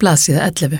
Blaðsíða 11.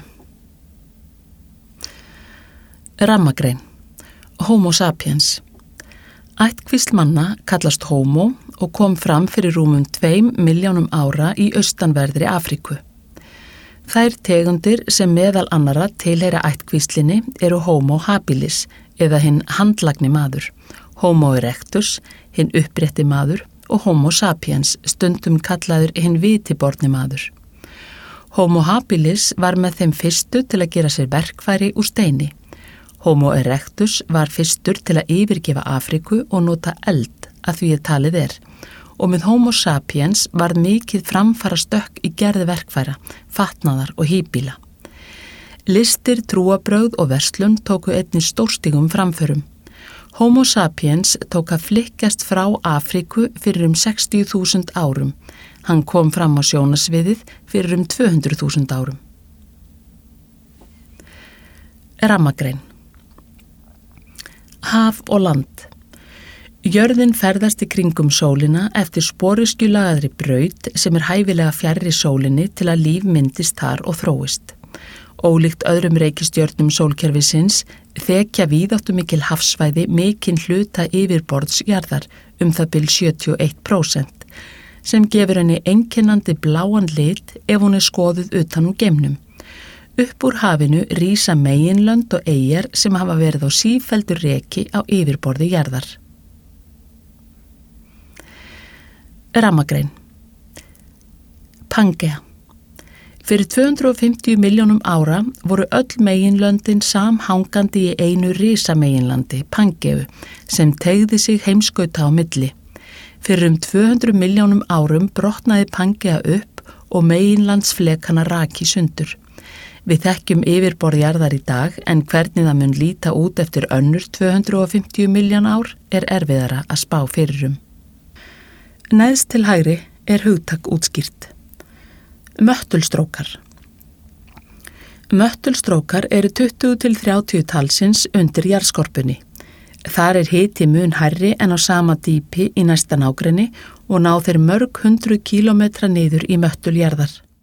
Rammagrein. Homo sapiens. Ættkvísl manna kallast homo og kom fram fyrir rúmum 2 milljónum ára í austanverðri Afríku. Þær tegundir sem meðal annarra tilheyra ættkvíslinni eru homo habilis eða hinn handlagni maður, homo erectus, hinn upprétti maður og homo sapiens, stundum kallaður hinn vitiborni maður. Homo habilis var með þeim fyrstu til að gera sér verkfæri úr steini. Homo erectus var fyrstur til að yfirgefa Afríku og nota eld að því talið og með homo sapiens varð mikið framfara stökk í gerði verkfæra, fatnaðar og híbýla. Listir, trúabrögð og verslun tóku einnig stórstígum framförum. Homo sapiens tók að flykkjast frá Afríku fyrir 60.000 árum. Hann kom fram á sjónasviðið fyrir 200.000 árum. Rammagrein. Haf og land. Jörðin ferðast í kringum sólina eftir sporöskjulagaðri braut sem hæfilega fjarri sólinni til að líf myndist þar og þróist. Ólíkt öðrum reikistjörnum sólkerfisins þekja víðáttumikil hafsvæði mikinn hluta yfirborðs jarðar það bil 71%, sem gefur henni einkennandi bláan lit ef hún skoðuð utan úr geimnum. Upp úr hafinu rísa meginlönd og eyjar sem hafa verið á sífelldu reki á yfirborði jarðar. Rammagrein. Pangea. Fyrir 250 milljónum ára voru öll meginlöndin samhangandi í einu risameginlandi, Pangeu, sem teygði sig heimskauta á milli. Fyrir 200 milljónum árum brotnaði Pangea upp og meginlandsflekana raki sundur. Við þekkjum yfirborð jarðar í dag en hvernig það mun líta út eftir önnur 250 miljón ár erfiðara að spá fyrir. Neðst til hægri hugtak útskýrt. Möttulstrókar. Möttulstrókar eru 20 til 30 talsins undir jarðskorpunni. Þar hiti mun hærri en á sama dýpi í næsta nágrenni og ná þeir mörg hundruð kílómetra niður í möttul jarðar.